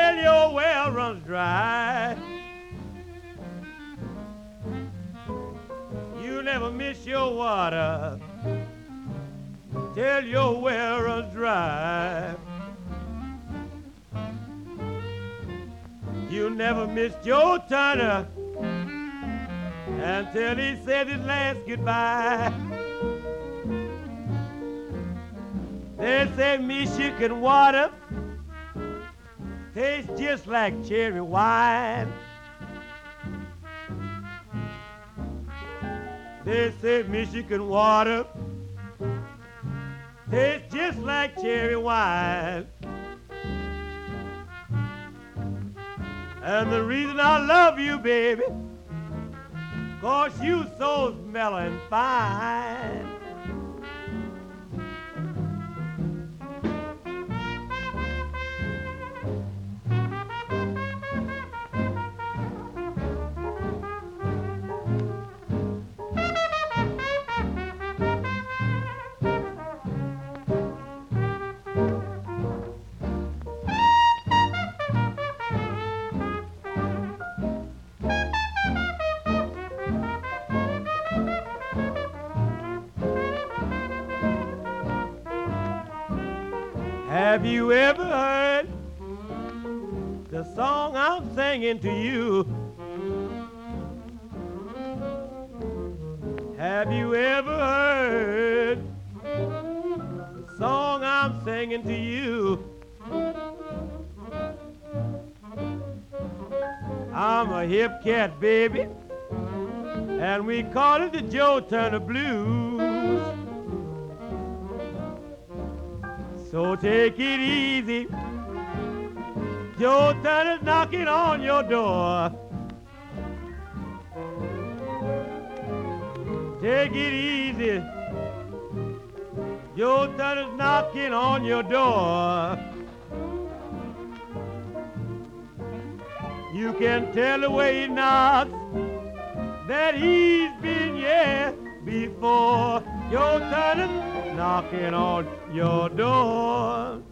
till your well runs dry. You never miss your water till your well runs dry. You never missed your Turner until he said his last goodbye. They say Michigan water tastes just like cherry wine. They say Michigan water tastes just like cherry wine. And the reason I love you, baby, 'cause you so smelling fine. Have you ever heard the song I'm singing to you? Have you ever heard the song I'm singing to you? I'm a hip cat, baby, and we call it the Joe Turner Blues. So take it easy, Joe Turner's knocking on your door. Take it easy, Joe Turner's knocking on your door. You can tell the way he knocks that he's been here before. Joe Turner's knocking on your door.